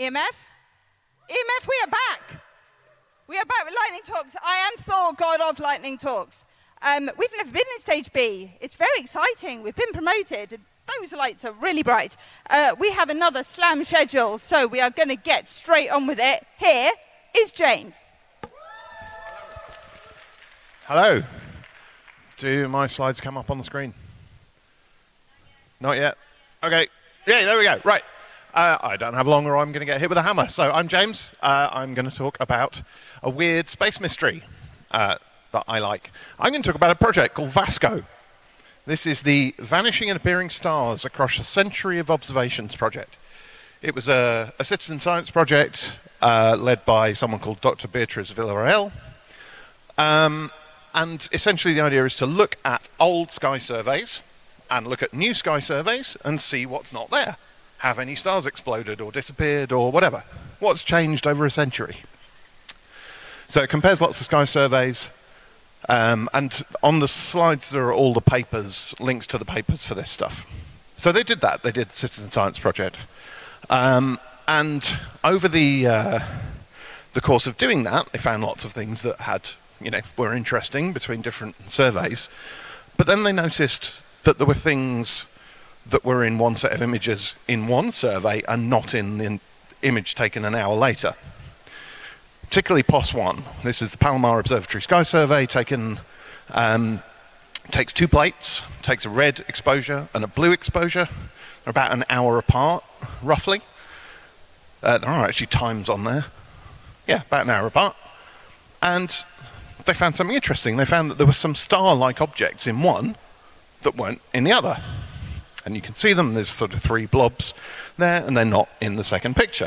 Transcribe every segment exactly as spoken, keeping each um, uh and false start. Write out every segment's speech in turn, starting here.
E M F? E M F, we are back. We are back with Lightning Talks. I am Thor, god of Lightning Talks. Um, we've never been in Stage B. It's very exciting. We've been promoted. Those lights are really bright. Uh, we have another slam schedule, so we are going to get straight on with it. Here is James. Hello. Do my slides come up on the screen? Not yet. Okay. Yeah, there we go. Right. Uh, I don't have long or I'm going to get hit with a hammer. So I'm James. Uh, I'm going to talk about a weird space mystery uh, that I like. I'm going to talk about a project called VASCO. This is the Vanishing and Appearing Stars Across a Century of Observations project. It was a, a citizen science project uh, led by someone called Doctor Beatriz Villarreal. Um, and essentially the idea is to look at old sky surveys and look at new sky surveys and see what's not there. Have any stars exploded or disappeared or whatever? What's changed over a century? So it compares lots of sky surveys, um, and on the slides there are all the papers, links to the papers for this stuff. So they did that. They did the Citizen Science Project. Um, and over the uh, the course of doing that, they found lots of things that had, you know, were interesting between different surveys. But then they noticed that there were things that were in one set of images in one survey and not in the image taken an hour later. Particularly P O S one. This is the Palomar Observatory Sky Survey, taken, um, takes two plates, takes a red exposure and a blue exposure. They're about an hour apart, roughly. Uh, there are actually times on there. Yeah, about an hour apart. And they found something interesting. They found that there were some star-like objects in one that weren't in the other. And you can see them, there's sort of three blobs there, and they're not in the second picture.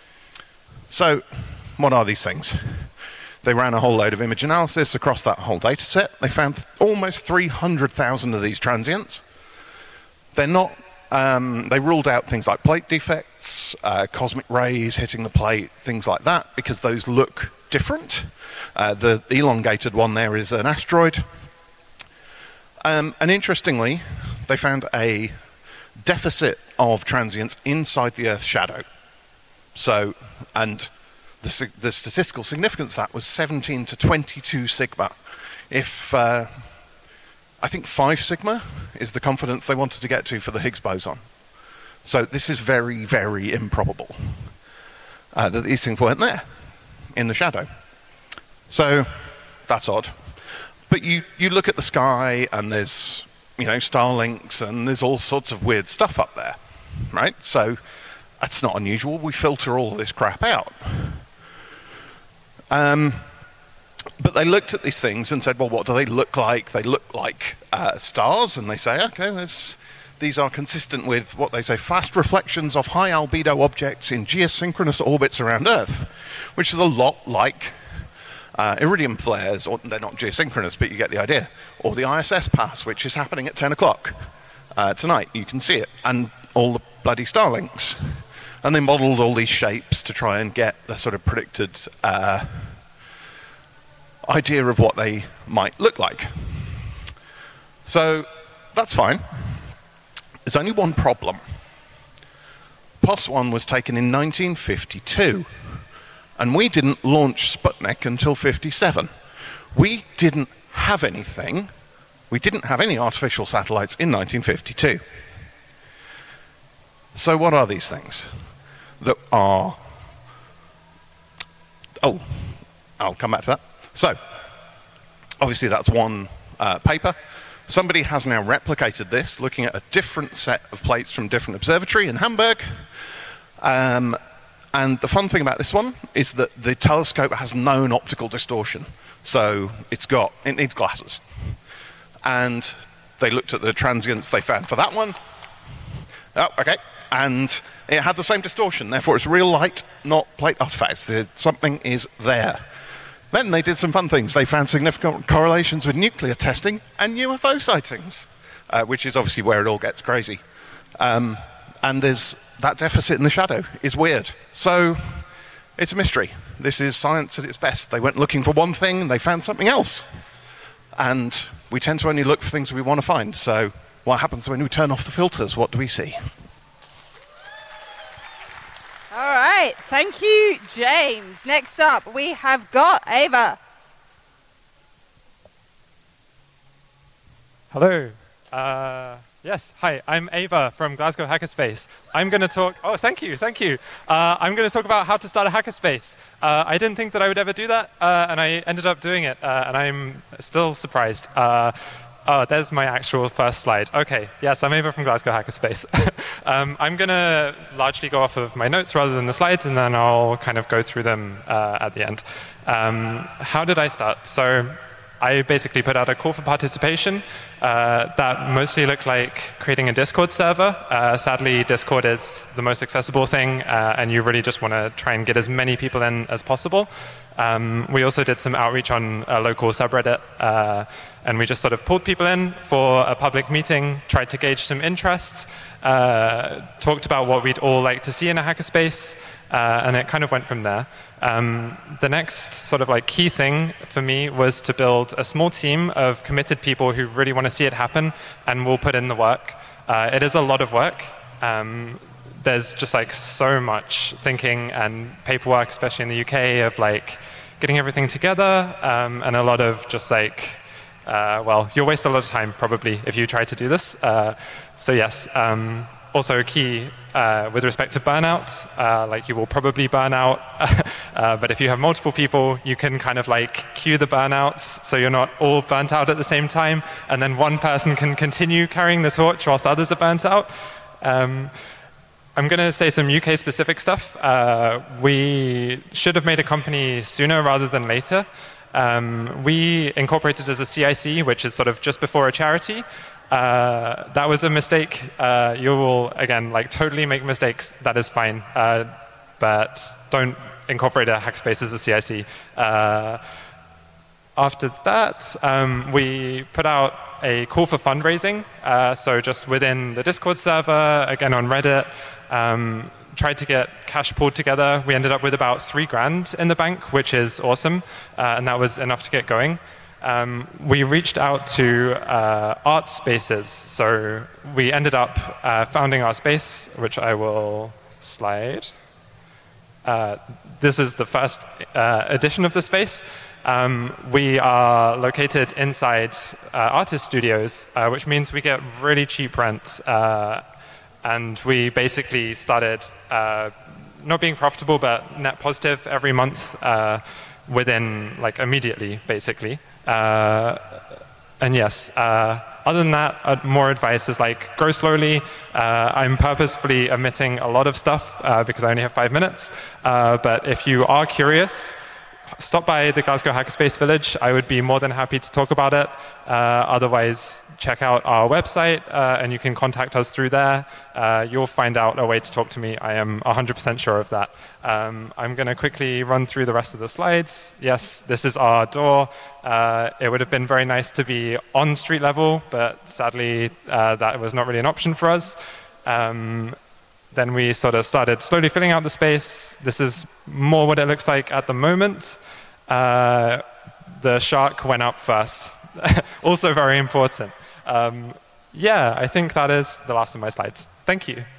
So, what are these things? They ran a whole load of image analysis across that whole data set. They found th- almost three hundred thousand of these transients. They're not, um, they ruled out things like plate defects, uh, cosmic rays hitting the plate, things like that, because those look different. Uh, the elongated one there is an asteroid. Um, and interestingly, they found a deficit of transients inside the Earth's shadow. So, and the, the statistical significance of that was seventeen to twenty-two sigma. If, uh, I think five sigma is the confidence they wanted to get to for the Higgs boson. So this is very, very improbable uh, that these things weren't there in the shadow. So, that's odd. But you, you look at the sky and there's, you know, Starlinks, and there's all sorts of weird stuff up there, right? So that's not unusual. We filter all this crap out. Um, but they looked at these things and said, well, what do they look like? They look like uh, stars, and they say, okay, this, these are consistent with what they say, fast reflections of high albedo objects in geosynchronous orbits around Earth, which is a lot like Uh, iridium flares, or they're not geosynchronous, but you get the idea. Or the I S S pass, which is happening at ten o'clock uh, tonight. You can see it. And all the bloody Starlinks. And they modelled all these shapes to try and get the sort of predicted uh, idea of what they might look like. So that's fine. There's only one problem. P O S one was taken in nineteen fifty-two. And we didn't launch Sputnik until fifty-seven. We didn't have anything. We didn't have any artificial satellites in nineteen fifty-two. So what are these things that are... Oh, I'll come back to that. So, obviously that's one uh, paper. Somebody has now replicated this, looking at a different set of plates from a different observatory in Hamburg. Um, And the fun thing about this one is that the telescope has known optical distortion. So it's got, it needs glasses. And they looked at the transients they found for that one. Oh, okay. And it had the same distortion. Therefore, it's real light, not plate artifacts. Something is there. Then they did some fun things. They found significant correlations with nuclear testing and U F O sightings, uh, which is obviously where it all gets crazy. Um, and there's that deficit in the shadow is weird. So it's a mystery. This is science at its best. They went looking for one thing and they found something else. And we tend to only look for things we want to find. So what happens when we turn off the filters? What do we see? All right. right. Thank you, James. Next up, we have got Ava. Hello. Uh, yes, hi, I'm Ava from Glasgow Hackerspace. I'm going to talk, oh, thank you, thank you. Uh, I'm going to talk about how to start a hackerspace. Uh, I didn't think that I would ever do that, uh, and I ended up doing it, uh, and I'm still surprised. Uh, oh, there's my actual first slide. Okay, yes, I'm Ava from Glasgow Hackerspace. um, I'm going to largely go off of my notes rather than the slides, and then I'll kind of go through them uh, at the end. Um, how did I start? So I basically put out a call for participation uh, that mostly looked like creating a Discord server. Uh, sadly, Discord is the most accessible thing, uh, and you really just want to try and get as many people in as possible. Um, we also did some outreach on a local subreddit, uh, and we just sort of pulled people in for a public meeting, tried to gauge some interest, uh, talked about what we'd all like to see in a hackerspace, uh, and it kind of went from there. Um, the next sort of like key thing for me was to build a small team of committed people who really want to see it happen and will put in the work. Uh, it is a lot of work. Um, there's just like so much thinking and paperwork, especially in the U K, of like getting everything together, um, and a lot of just like, uh, well, you'll waste a lot of time probably if you try to do this. Uh, so yes. Um, Also key uh, with respect to burnout, uh, like you will probably burn out, uh, but if you have multiple people, you can kind of like queue the burnouts so you're not all burnt out at the same time, and then one person can continue carrying the torch whilst others are burnt out. Um, I'm going to say some U K-specific stuff. Uh, we should have made a company sooner rather than later. Um, we incorporated as a C I C, which is sort of just before a charity. Uh, that was a mistake. Uh, you will, again, like totally make mistakes. That is fine. Uh, but don't incorporate a hackspace as a C I C. Uh, after that, um, we put out a call for fundraising. Uh, so just within the Discord server, again on Reddit, um, tried to get cash pulled together. We ended up with about three grand in the bank, which is awesome. Uh, and that was enough to get going. Um, we reached out to uh, art spaces, so we ended up uh, founding our space, which I will slide. Uh, this is the first uh, edition of the space. Um, we are located inside uh, artist studios, uh, which means we get really cheap rent, uh, and we basically started uh, not being profitable, but net positive every month uh, within, like, immediately, basically. Uh, and yes, uh, other than that, uh, more advice is like grow slowly. Uh, I'm purposefully omitting a lot of stuff uh, because I only have five minutes. Uh, but if you are curious, stop by the Glasgow Hackerspace Village. I would be more than happy to talk about it. Uh, otherwise, check out our website uh, and you can contact us through there. Uh, you'll find out a way to talk to me. I am one hundred percent sure of that. Um, I'm going to quickly run through the rest of the slides. Yes, this is our door. Uh, it would have been very nice to be on street level, but sadly, uh, that was not really an option for us. Um, Then we sort of started slowly filling out the space. This is more what it looks like at the moment. Uh, the shark went up first. Also very important. Um, yeah, I think that is the last of my slides. Thank you.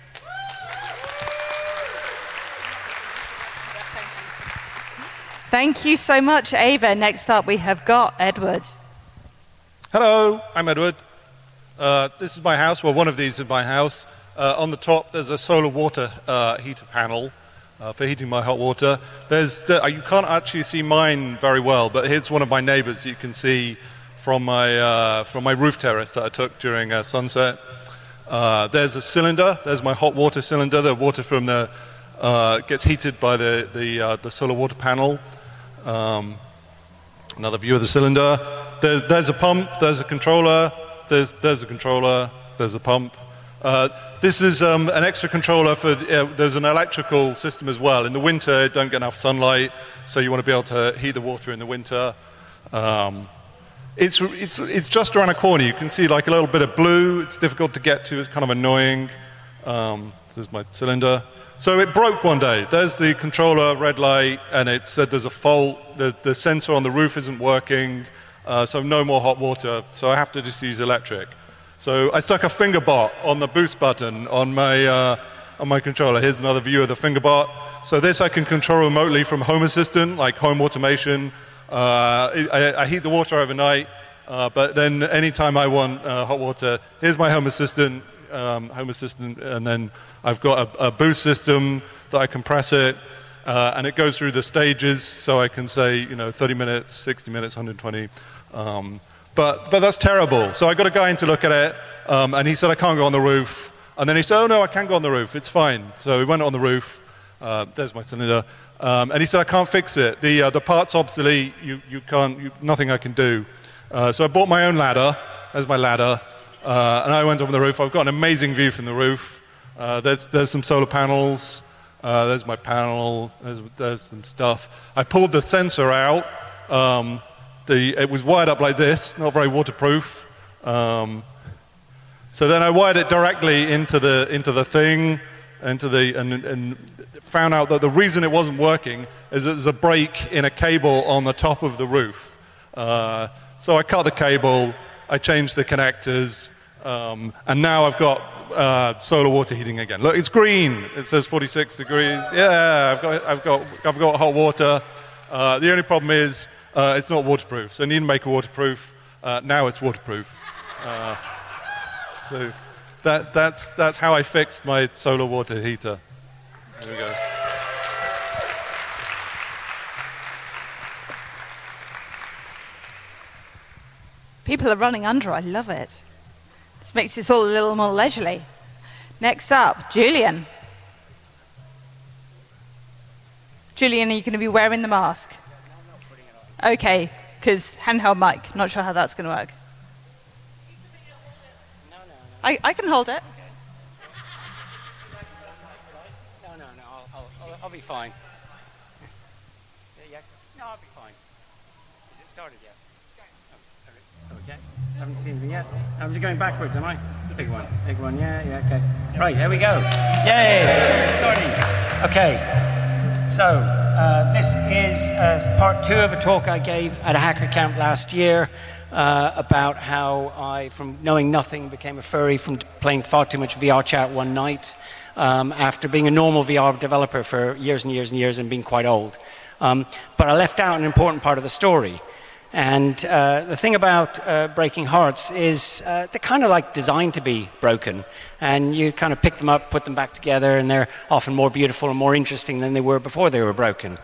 Thank you so much, Ava. Next up, we have got Edward. Hello, I'm Edward. Uh, this is my house. Well, one of these is my house. Uh, on the top, there's a solar water uh, heater panel uh, for heating my hot water. There's the, uh, you can't actually see mine very well, but here's one of my neighbors you can see from my uh, from my roof terrace that I took during uh, sunset. Uh, there's a cylinder. There's my hot water cylinder. The water from the uh, gets heated by the the, uh, the solar water panel. Um, another view of the cylinder. There's, there's a pump. There's a controller. There's there's a controller. There's a pump. Uh, this is um, an extra controller for, uh, there's an electrical system as well. In the winter, you don't get enough sunlight, so you want to be able to heat the water in the winter. Um, it's, it's, it's just around a corner. You can see like a little bit of blue. It's difficult to get to. It's kind of annoying. Um, there's my cylinder. So it broke one day. There's the controller, red light, and it said there's a fault. The, the sensor on the roof isn't working, uh, so no more hot water. So I have to just use electric. So I stuck a finger bot on the boost button on my uh, on my controller. Here's another view of the Fingerbot. So this I can control remotely from Home Assistant, like home automation. Uh, I, I heat the water overnight, uh, but then anytime I want uh, hot water, here's my Home Assistant, um, Home Assistant, and then I've got a, a boost system that I compress it, uh, and it goes through the stages, so I can say, you know, thirty minutes, sixty minutes, one hundred twenty. Um, but, but that's terrible. So I got a guy in to look at it, um, and he said, I can't go on the roof. And then he said, oh, no, I can go on the roof. It's fine. So we went on the roof. Uh, there's my cylinder. Um, and he said, I can't fix it. The, uh, the part's obsolete. You, you can't, you, nothing I can do. Uh, so I bought my own ladder. There's my ladder. Uh, and I went up on the roof. I've got an amazing view from the roof. Uh, there's, there's some solar panels. Uh, there's my panel. There's, there's some stuff. I pulled the sensor out. Um, the, it was wired up like this, not very waterproof. Um, so then I wired it directly into the, into the thing, into the, and, and found out that the reason it wasn't working is that there's a break in a cable on the top of the roof. Uh, so I cut the cable, I changed the connectors, um, and now I've got uh, solar water heating again. Look, it's green. It says forty-six degrees. Yeah, I've got, I've got, I've got hot water. Uh, the only problem is uh, it's not waterproof. So I need to make it waterproof. Uh, now it's waterproof. Uh, so that, that's, that's how I fixed my solar water heater. There we go. People are running under. I love it. This makes this all a little more leisurely. Next up, Julian. Julian, are you going to be wearing the mask? Okay, because handheld mic. Not sure how that's going to work. I, I can hold it. No, no, no, I'll, I'll, I'll be fine. Yeah, no, I'll be fine. Is it started yet? Oh, okay. I haven't seen anything yet. I'm just going backwards, am I? Big one, big one, yeah, yeah, okay. Right, here we go. Yay! Starting. Okay. So, uh, this is uh, part two of a talk I gave at a hacker camp last year. Uh, about how I, from knowing nothing, became a furry from playing far too much V R chat one night um, after being a normal V R developer for years and years and years and being quite old. Um, but I left out an important part of the story. And uh, the thing about uh, breaking hearts is uh, they're kind of like designed to be broken. And you kind of pick them up, put them back together, and they're often more beautiful and more interesting than they were before they were broken.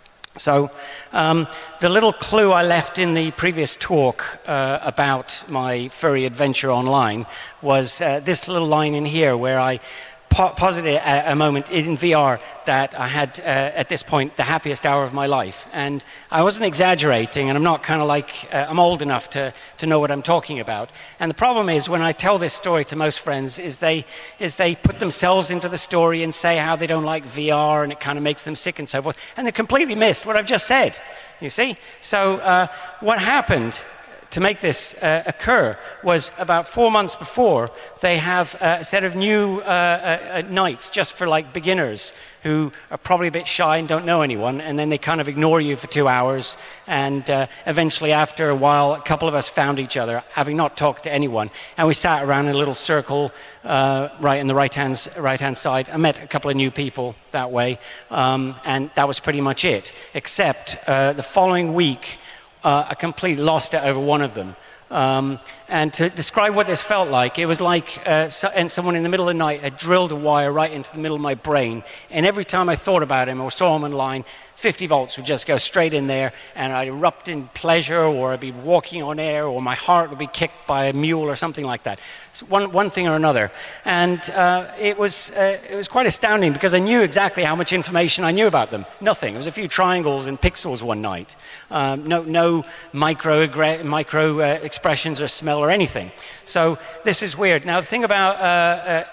So um, the little clue I left in the previous talk uh, about my furry adventure online was uh, this little line in here where I po- posited a, a moment in V R that I had, uh, at this point, the happiest hour of my life. And I wasn't exaggerating, and I'm not kind of like, uh, I'm old enough to, to know what I'm talking about. And the problem is, when I tell this story to most friends, is they, is they put themselves into the story and say how they don't like V R, and it kind of makes them sick and so forth. And they completely missed what I've just said, you see? So uh, what happened to make this uh, occur was about four months before, they have uh, a set of new uh, uh, nights just for like beginners who are probably a bit shy and don't know anyone, and then they kind of ignore you for two hours, and uh, eventually after a while, a couple of us found each other, having not talked to anyone, and we sat around in a little circle uh, right in the right-hand right-hand side. I met a couple of new people that way, um, and that was pretty much it, except uh, the following week, Uh, I completely lost it over one of them. Um, and to describe what this felt like, it was like uh, so, and someone in the middle of the night had drilled a wire right into the middle of my brain. And every time I thought about him or saw him online, fifty volts would just go straight in there, and I'd erupt in pleasure, or I'd be walking on air, or my heart would be kicked by a mule or something like that. So one, one thing or another. And uh, it was uh, it was quite astounding, because I knew exactly how much information I knew about them. Nothing. It was a few triangles and pixels one night. Um, no no micro, micro uh, expressions or smell or anything. So this is weird. Now, the thing about uh, uh,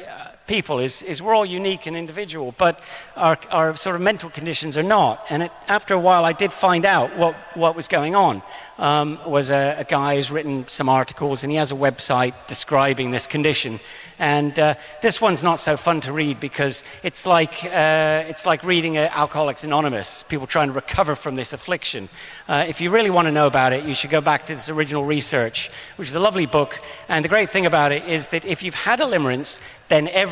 people is, is we're all unique and individual, but our, our sort of mental conditions are not. And it, after a while, I did find out what, what was going on. Um, was a, a guy who's written some articles, and he has a website describing this condition. And uh, this one's not so fun to read, because it's like uh, it's like reading uh, Alcoholics Anonymous, people trying to recover from this affliction. Uh, if you really want to know about it, you should go back to this original research, which is a lovely book. And the great thing about it is that if you've had a limerence, then every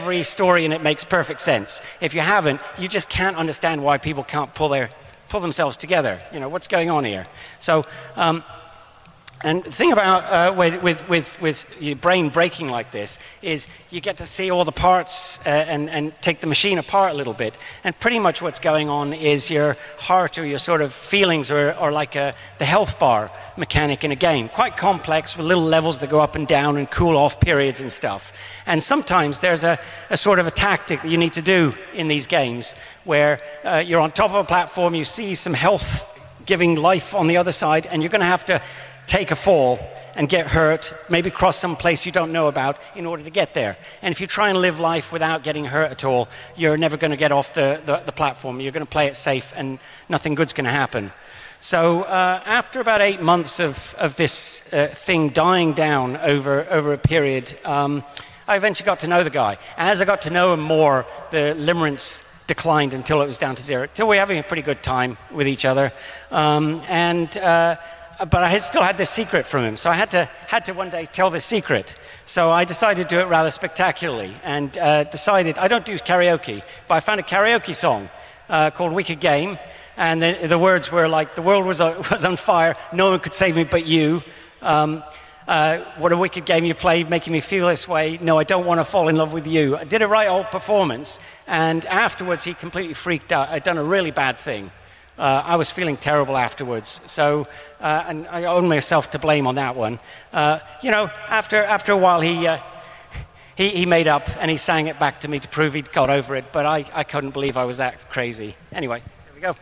every story in it makes perfect sense. If you haven't, you just can't understand why people can't pull their pull themselves together. You know, what's going on here? So, um, and the thing about uh, with, with, with, with your brain breaking like this is you get to see all the parts uh, and, and take the machine apart a little bit. And pretty much what's going on is your heart or your sort of feelings are, are like a, the health bar mechanic in a game. Quite complex with little levels that go up and down and cool off periods and stuff. And sometimes there's a, a sort of a tactic that you need to do in these games where uh, you're on top of a platform, you see some health giving life on the other side, and you're going to have to take a fall and get hurt, maybe cross some place you don't know about in order to get there. And if you try and live life without getting hurt at all, you're never going to get off the, the, the platform. You're going to play it safe and nothing good's going to happen. So uh, after about eight months of, of this uh, thing dying down over, over a period, um, I eventually got to know the guy. As I got to know him more, the limerence declined until it was down to zero. Till we were having a pretty good time with each other. Um, and... Uh, But I had still had this secret from him, so I had to had to one day tell this secret. So I decided to do it rather spectacularly, and uh, decided I don't do karaoke, but I found a karaoke song uh, called "Wicked Game," and the, the words were like, "The world was uh, was on fire, no one could save me but you. Um, uh, what a wicked game you played, making me feel this way. No, I don't want to fall in love with you." I did a right old performance, and afterwards he completely freaked out. I'd done a really bad thing. Uh, I was feeling terrible afterwards, so uh, and I own myself to blame on that one. Uh, you know, after after a while, he, uh, he he made up and he sang it back to me to prove he'd got over it. But I, I couldn't believe I was that crazy. Anyway, here we go.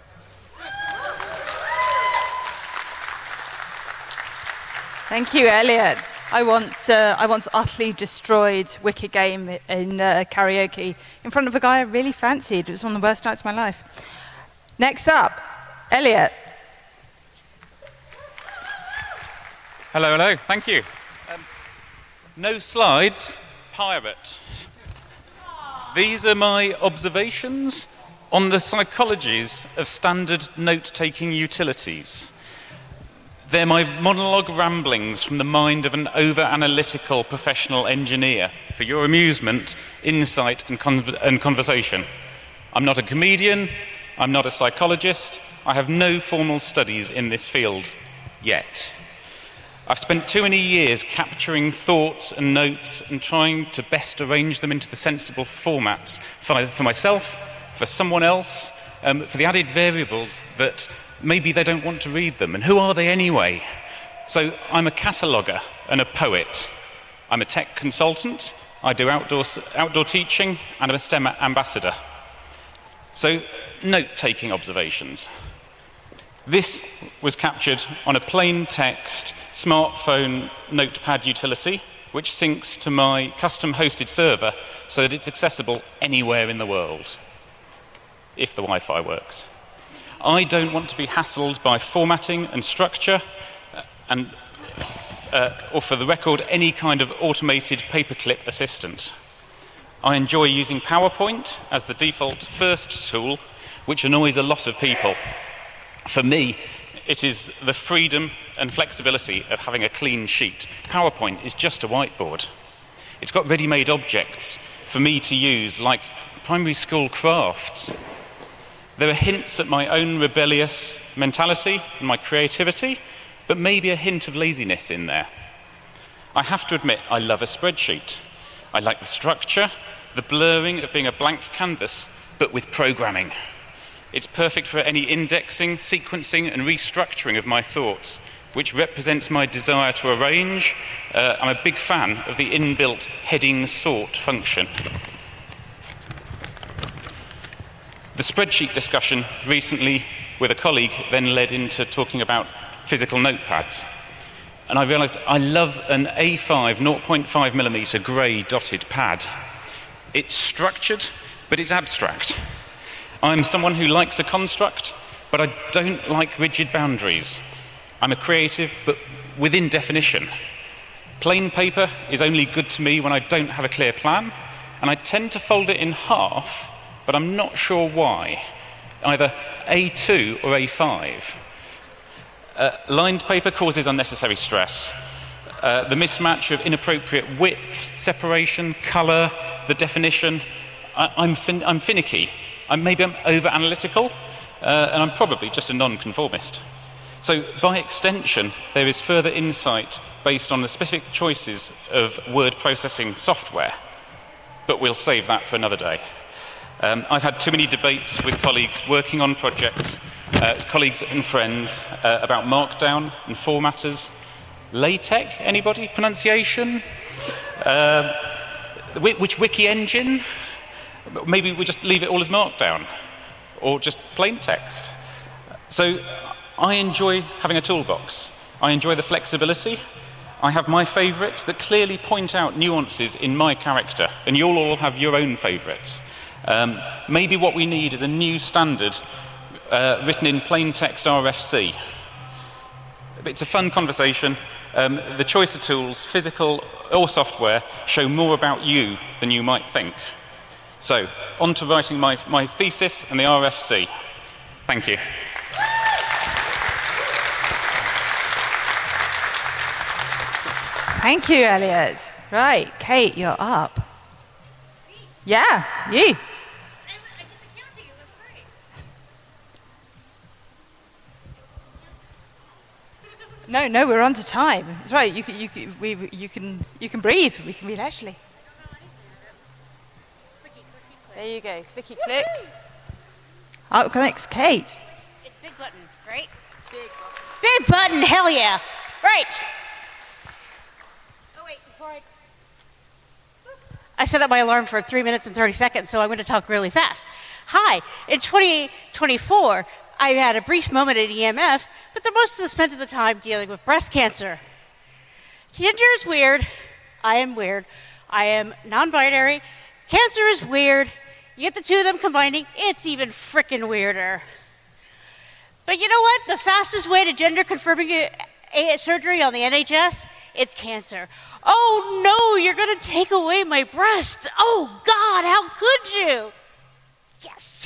Thank you, Elliot. I once uh, I once utterly destroyed Wicked Game in uh, karaoke in front of a guy I really fancied. It was one of the worst nights of my life. Next up, Elliot. Hello, hello, thank you. Um, no slides, pirate. These are my observations on the psychologies of standard note-taking utilities. They're my monologue ramblings from the mind of an over-analytical professional engineer for your amusement, insight, and, con- and conversation. I'm not a comedian. I'm not a psychologist. I have no formal studies in this field yet. I've spent too many years capturing thoughts and notes and trying to best arrange them into the sensible formats for, for myself, for someone else, um, for the added variables that maybe they don't want to read them. And who are they anyway? So I'm a cataloguer and a poet. I'm a tech consultant. I do outdoor, outdoor teaching, and I'm a STEM ambassador. So, note-taking observations. This was captured on a plain text smartphone notepad utility, which syncs to my custom hosted server so that it's accessible anywhere in the world, if the Wi-Fi works. I don't want to be hassled by formatting and structure, and, uh, or for the record, any kind of automated paperclip assistant. I enjoy using PowerPoint as the default first tool, which annoys a lot of people. For me, it is the freedom and flexibility of having a clean sheet. PowerPoint is just a whiteboard. It's got ready-made objects for me to use, like primary school crafts. There are hints at my own rebellious mentality and my creativity, but maybe a hint of laziness in there. I have to admit, I love a spreadsheet. I like the structure, the blurring of being a blank canvas, but with programming. It's perfect for any indexing, sequencing, and restructuring of my thoughts, which represents my desire to arrange. Uh, I'm a big fan of the inbuilt heading sort function. The spreadsheet discussion recently with a colleague then led into talking about physical notepads. And I realised I love an A five zero point five millimeter grey dotted pad. It's structured, but it's abstract. I'm someone who likes a construct, but I don't like rigid boundaries. I'm a creative, but within definition. Plain paper is only good to me when I don't have a clear plan, and I tend to fold it in half, but I'm not sure why. Either A two or A five. Uh, lined paper causes unnecessary stress. Uh, the mismatch of inappropriate widths, separation, colour, the definition. I, I'm, fin- I'm finicky. I'm, maybe I'm over-analytical, uh, and I'm probably just a non-conformist. So, by extension, there is further insight based on the specific choices of word processing software, but we'll save that for another day. Um, I've had too many debates with colleagues working on projects, uh, colleagues and friends, uh, about Markdown and formatters. LaTeX, anybody? Pronunciation? Uh, which wiki engine? Maybe we just leave it all as Markdown, or just plain text. So I enjoy having a toolbox. I enjoy the flexibility. I have my favourites that clearly point out nuances in my character, and you'll all have your own favourites. Um, maybe what we need is a new standard uh, written in plain text R F C. It's a fun conversation. Um, the choice of tools, physical or software, show more about you than you might think. So, on to writing my, my thesis and the R F C. Thank you. Thank you, Elliot. Right, Kate, you're up. Yeah, you. No, no, we're on to time. It's right. You can, you can, we, you can, you can breathe. We can be leisurely. There you go. Clicky click. Up next, Kate. It's big button, right? Big button. Big button. Hell yeah! Right. Oh wait, before I. I set up my alarm for three minutes and thirty seconds, so I'm going to talk really fast. Hi. In twenty twenty-four. I had a brief moment at E M F, but the most of the spent of the time dealing with breast cancer. Cancer is weird. I am weird. I am non-binary. Cancer is weird. You get the two of them combining, it's even frickin' weirder. But you know what? The fastest way to gender confirming a, a surgery on the N H S, it's cancer. Oh no, you're gonna take away my breasts. Oh God, how could you? Yes.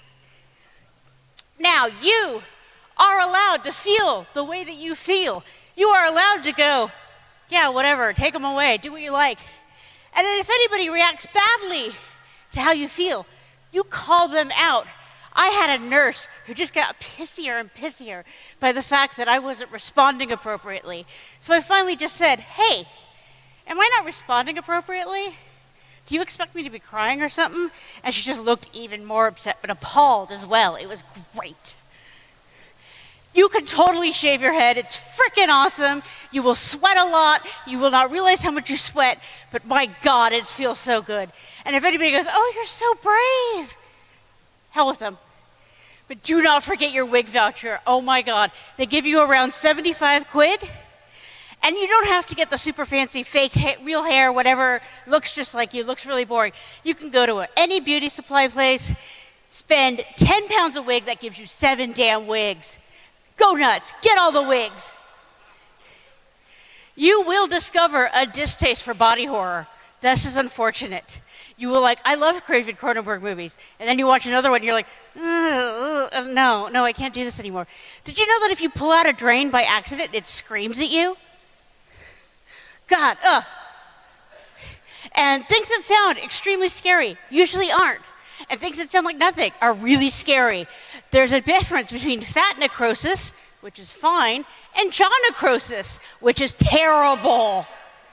Now, you are allowed to feel the way that you feel. You are allowed to go, yeah, whatever, take them away, do what you like. And then if anybody reacts badly to how you feel, you call them out. I had a nurse who just got pissier and pissier by the fact that I wasn't responding appropriately. So I finally just said, hey, am I not responding appropriately? Do you expect me to be crying or something? And she just looked even more upset, but appalled as well. It was great. You can totally shave your head. It's freaking awesome. You will sweat a lot. You will not realize how much you sweat, but my God, it feels so good. And if anybody goes, oh, you're so brave, hell with them. But do not forget your wig voucher. Oh my God. They give you around seventy-five quid. And you don't have to get the super fancy fake ha- real hair, whatever looks just like you, looks really boring. You can go to a, any beauty supply place, spend ten pounds a wig, that gives you seven damn wigs. Go nuts, get all the wigs. You will discover a distaste for body horror. This is unfortunate. You will like, I love David Cronenberg movies. And then you watch another one and you're like, uh, no, no, I can't do this anymore. Did you know that if you pull out a drain by accident, it screams at you? God, ugh. And things that sound extremely scary usually aren't. And things that sound like nothing are really scary. There's a difference between fat necrosis, which is fine, and jaw necrosis, which is terrible.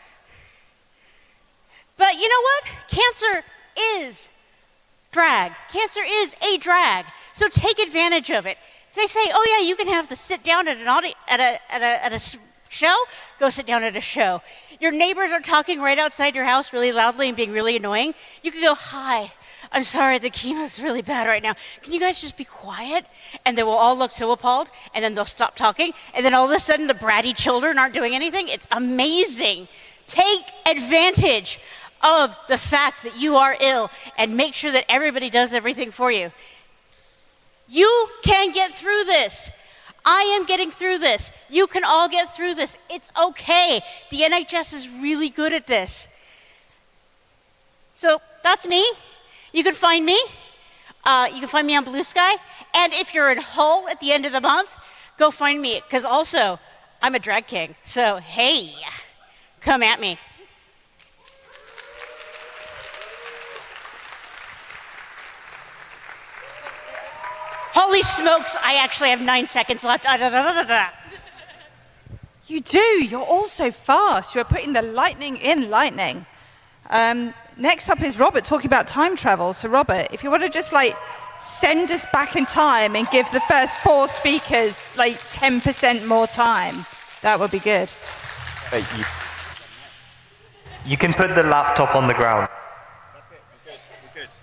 But you know what? Cancer is drag. Cancer is a drag. So take advantage of it. They say, oh yeah, you can have to sit down at an audi- at a at a at a show. Go sit down at a show. Your neighbors are talking right outside your house really loudly and being really annoying. You can go, hi, I'm sorry, the chemo's really bad right now. Can you guys just be quiet? And they will all look so appalled, and then they'll stop talking, and then all of a sudden the bratty children aren't doing anything. It's amazing. Take advantage of the fact that you are ill and make sure that everybody does everything for you. You can get through this. I am getting through this. You can all get through this. It's okay. The N H S is really good at this. So that's me. You can find me. Uh, you can find me on Blue Sky. And if you're in Hull at the end of the month, go find me. Because also, I'm a drag king. So, hey, Come at me. Holy smokes, I actually have nine seconds left. Ah, da, da, da, da, da. You do. You're all so fast. You're putting the lightning in lightning. Um, next up is Robert talking about time travel. So Robert, if you want to just like send us back in time and give the first four speakers like ten percent more time, that would be good. Hey, you, you can put the laptop on the ground. That's it. We're good. We're good.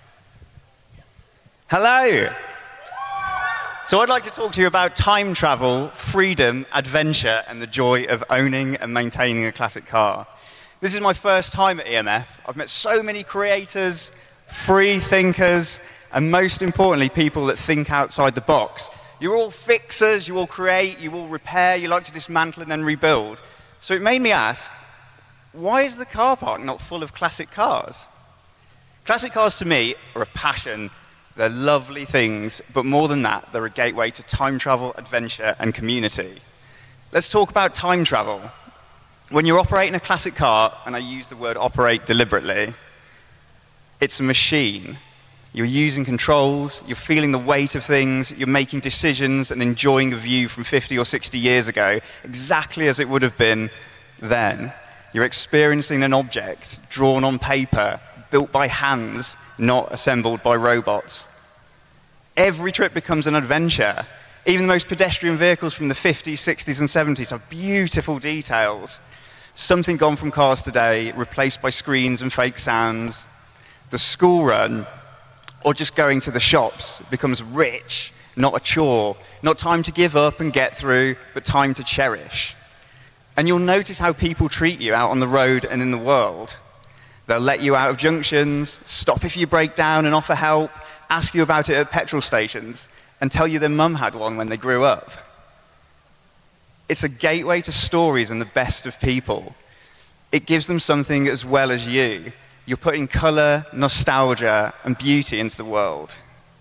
Hello. So I'd like to talk to you about time travel, freedom, adventure, and the joy of owning and maintaining a classic car. This is my first time at E M F. I've met so many creators, free thinkers, and most importantly, people that think outside the box. You're all fixers, you all create, you all repair, you like to dismantle and then rebuild. So it made me ask, why is the car park not full of classic cars? Classic cars to me are a passion. They're lovely things, but more than that, they're a gateway to time travel, adventure, and community. Let's talk about time travel. When you're operating a classic car, and I use the word operate deliberately, it's a machine. You're using controls, you're feeling the weight of things, you're making decisions and enjoying a view from fifty or sixty years ago, exactly as it would have been then. You're experiencing an object drawn on paper, built by hands, not assembled by robots. Every trip becomes an adventure. Even the most pedestrian vehicles from the fifties, sixties, and seventies have beautiful details. Something gone from cars today, replaced by screens and fake sounds. The school run, or just going to the shops, becomes rich, not a chore. Not time to give up and get through, but time to cherish. And you'll notice how people treat you out on the road and in the world. They'll let you out of junctions, stop if you break down and offer help, ask you about it at petrol stations, and tell you their mum had one when they grew up. It's a gateway to stories and the best of people. It gives them something as well as you. You're putting colour, nostalgia, and beauty into the world.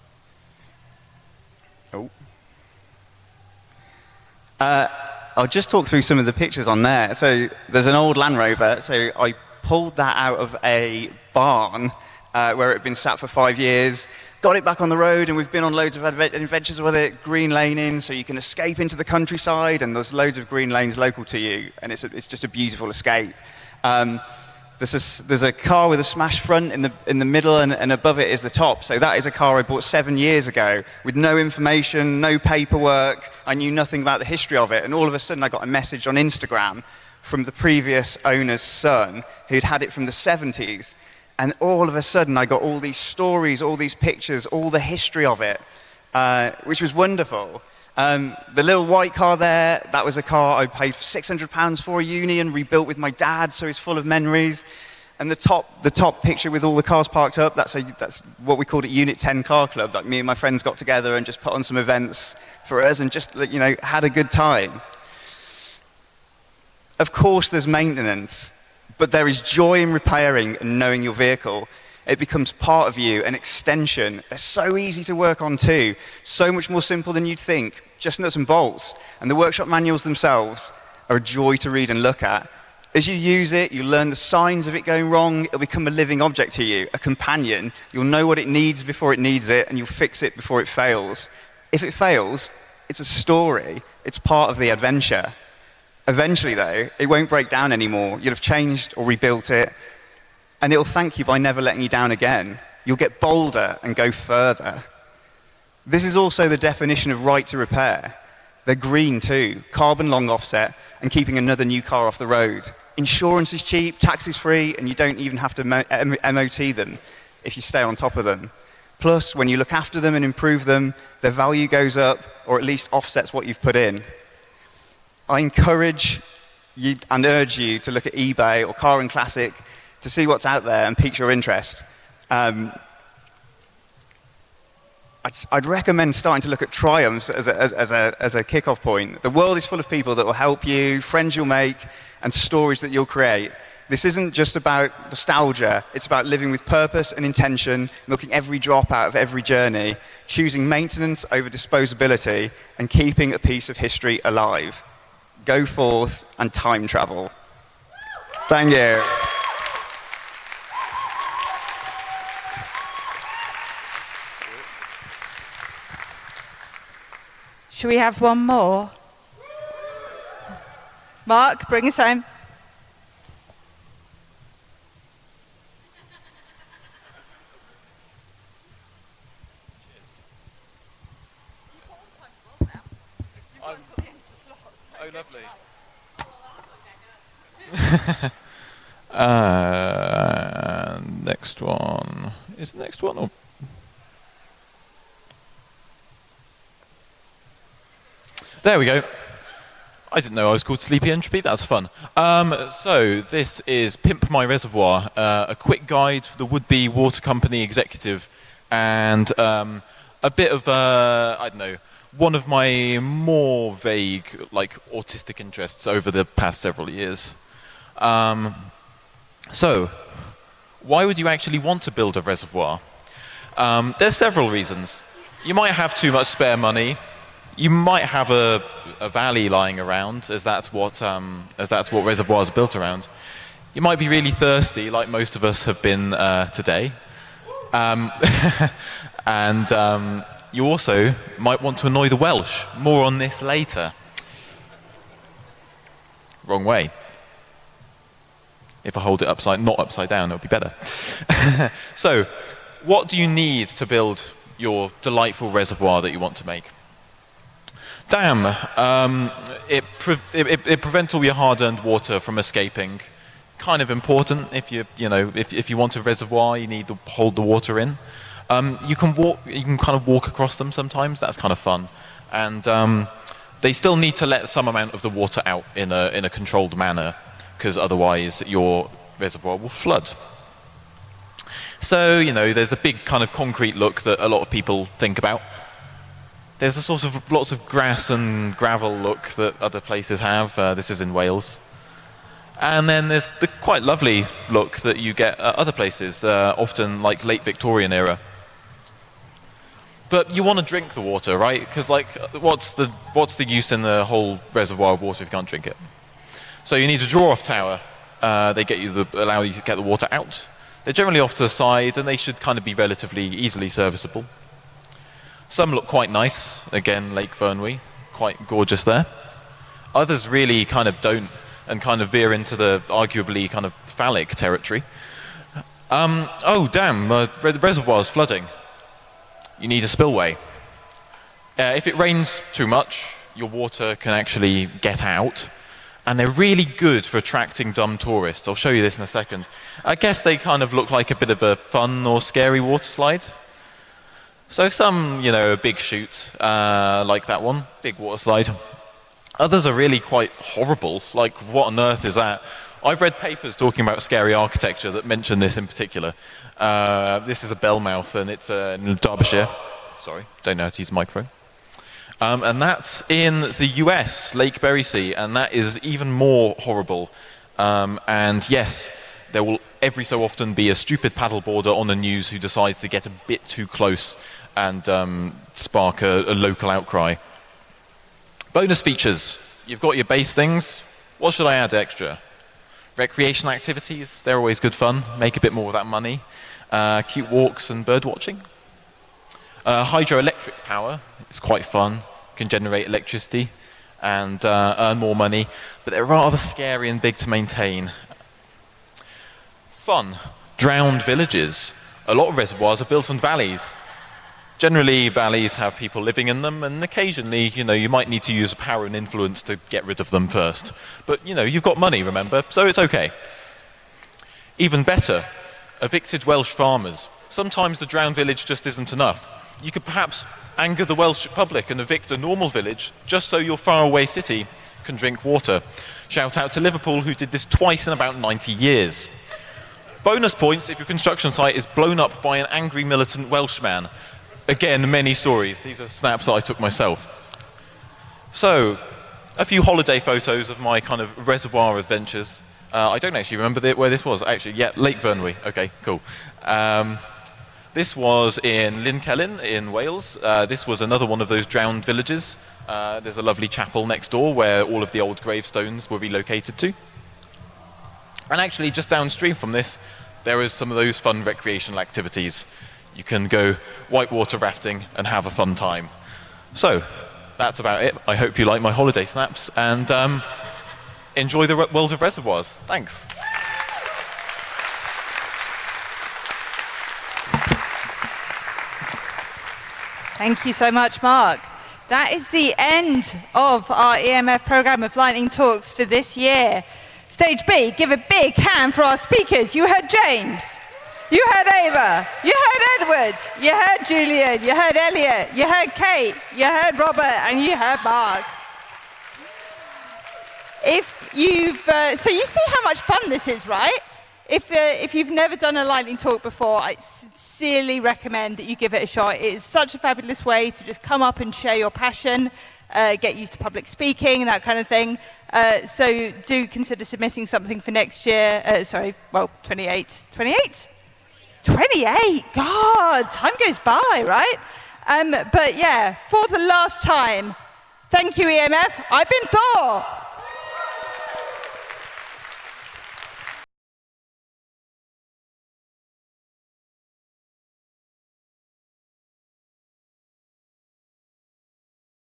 Oh. Uh, I'll just talk through some of the pictures on there. So there's an old Land Rover. So I pulled that out of a barn uh, where it had been sat for five years, got it back on the road, and we've been on loads of adve- adventures with it, green laning, so you can escape into the countryside, and there's loads of green lanes local to you, and it's, a, it's just a beautiful escape. Um, there's, a, there's a car with a smashed front in the, in the middle, and, and above it is the top. So that is a car I bought seven years ago with no information, no paperwork. I knew nothing about the history of it, and all of a sudden I got a message on Instagram from the previous owner's son, who'd had it from the seventies. And all of a sudden, I got all these stories, all these pictures, all the history of it, uh, which was wonderful. Um, the little white car there, that was a car I paid six hundred pounds for at uni and rebuilt with my dad, so it's full of memories. And the top, the top picture with all the cars parked up, that's, a, that's what we called a Unit ten Car Club. Like me and my friends got together and just put on some events for us and just, you know, had a good time. Of course, there's maintenance. But there is joy in repairing and knowing your vehicle. It becomes part of you, an extension. They're so easy to work on too. So much more simple than you'd think. Just nuts and bolts. And the workshop manuals themselves are a joy to read and look at. As you use it, you learn the signs of it going wrong. It'll become a living object to you, a companion. You'll know what it needs before it needs it, and you'll fix it before it fails. If it fails, it's a story. It's part of the adventure. Eventually, though, it won't break down anymore. You'll have changed or rebuilt it, and it'll thank you by never letting you down again. You'll get bolder and go further. This is also the definition of right to repair. They're green too, carbon long offset, and keeping another new car off the road. Insurance is cheap, tax is free, and you don't even have to M O T them if you stay on top of them. Plus, when you look after them and improve them, their value goes up, or at least offsets what you've put in. I encourage you and urge you to look at eBay or Car and Classic to see what's out there and pique your interest. Um, I'd, I'd recommend starting to look at triumphs as a, as, as, a, as a kick-off point. The world is full of people that will help you, friends you'll make, and stories that you'll create. This isn't just about nostalgia. It's about living with purpose and intention, milking every drop out of every journey, choosing maintenance over disposability, and keeping a piece of history alive. Go forth and time travel. Thank you. Should we have one more? Mark, bring us home. Oh, lovely. uh, next one. Is the next one? Or? There we go. I didn't know I was called Sleepy Entropy. That's fun. Um, so this is Pimp My Reservoir, uh, a quick guide for the would-be water company executive, and um, a bit of uh, I don't know. One of my more vague, like, autistic interests over the past several years. Um, so, why would you actually want to build a reservoir? Um, there's several reasons. You might have too much spare money. You might have a, a valley lying around, as that's what um, as that's what reservoirs are built around. You might be really thirsty, like most of us have been uh, today. Um, and um, you also might want to annoy the Welsh. More on this later. Wrong way. If I hold it upside, not upside down, it'll be better. So, what do you need to build your delightful reservoir that you want to make? Dam. Um, it, pre it, it prevents all your hard-earned water from escaping. Kind of important if you you know if if you want a reservoir, you need to hold the water in. Um, you can walk. You can kind of walk across them sometimes. That's kind of fun, and um, they still need to let some amount of the water out in a in a controlled manner, because otherwise your reservoir will flood. So you know, there's a big kind of concrete look that a lot of people think about. There's a sort of lots of grass and gravel look that other places have. Uh, this is in Wales. And then there's the quite lovely look that you get at other places, uh, often like late Victorian era. But you want to drink the water, right? Because like, what's the what's the use in the whole reservoir of water if you can't drink it? So you need a draw-off tower. Uh, they get you the allow you to get the water out. They're generally off to the side, and they should kind of be relatively easily serviceable. Some look quite nice. Again, Lake Vyrnwy, quite gorgeous there. Others really kind of don't, and kind of veer into the arguably kind of phallic territory. Um, oh, damn, uh, the reservoir's flooding. You need a spillway. Uh, if it rains too much, your water can actually get out, and they're really good for attracting dumb tourists. I'll show you this in a second. I guess they kind of look like a bit of a fun or scary water slide. So some, you know, a big chute, uh, like that one, big water slide. Others are really quite horrible, like what on earth is that? I've read papers talking about scary architecture that mention this in particular. Uh, this is a bellmouth, and it's uh, in Derbyshire. Sorry, don't know how to use a microphone. Um, and that's in the U S, Lake Berrysea, and that is even more horrible. Um, and yes, there will every so often be a stupid paddleboarder on the news who decides to get a bit too close and um, spark a, a local outcry. Bonus features. You've got your base things. What should I add extra? Recreational activities. They're always good fun. Make a bit more of that money. Uh, cute walks and bird watching. Uh, hydroelectric power. It's quite fun. Can generate electricity and uh, earn more money. But they're rather scary and big to maintain. Fun. Drowned villages. A lot of reservoirs are built on valleys. Generally, valleys have people living in them, and occasionally, you know, you might need to use power and influence to get rid of them first. But, you know, you've got money, remember, so it's okay. Even better, evicted Welsh farmers. Sometimes the drowned village just isn't enough. You could perhaps anger the Welsh public and evict a normal village just so your faraway city can drink water. Shout out to Liverpool, who did this twice in about ninety years. Bonus points if your construction site is blown up by an angry militant Welshman. Again, many stories. These are snaps that I took myself. So, a few holiday photos of my kind of reservoir adventures. Uh, I don't actually remember the, where this was. Actually, yeah, Lake Vyrnwy. Okay, cool. Um, this was in Lyncelyn in Wales. Uh, this was another one of those drowned villages. Uh, there's a lovely chapel next door where all of the old gravestones were relocated to. And actually, just downstream from this, there is some of those fun recreational activities. You can go whitewater rafting and have a fun time. So, that's about it. I hope you like my holiday snaps, and um, enjoy the world of reservoirs. Thanks. Thank you so much, Mark. That is the end of our E M F programme of Lightning Talks for this year. Stage B, give a big hand for our speakers. You heard James, you heard Ava, you heard Edward, you heard Julian, you heard Elliot, you heard Kate, you heard Robert, and you heard Mark. If you've, uh, so you see how much fun this is, right? If, uh, if you've never done a lightning talk before, I sincerely recommend that you give it a shot. It is such a fabulous way to just come up and share your passion, uh, get used to public speaking, that kind of thing. Uh, so do consider submitting something for next year. Uh, sorry, well, twenty-eight. twenty-eight? twenty-eight! God, time goes by, right? Um, but yeah, for the last time, thank you, E M F. I've been Thor.